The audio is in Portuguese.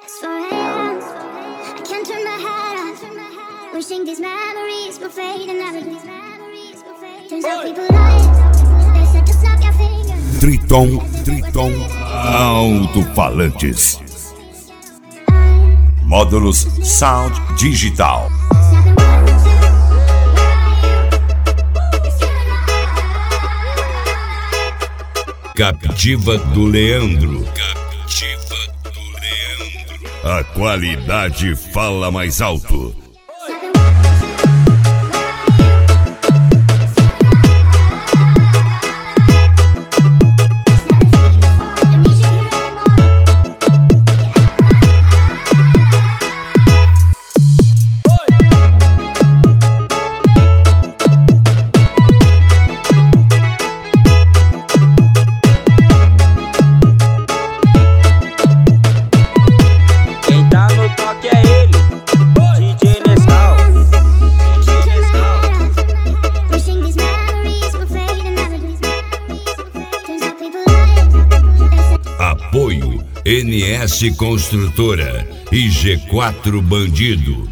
It's 4 a.m. I can't turn my head off. Wishing these memories will fade and never do. Turns out people lie. They said just snap your fingers. Triton Alto-Falantes. Módulos Sound Digital. Captiva do Leandro. A qualidade fala mais alto. Apoio NS Construtora e G4 Bandido.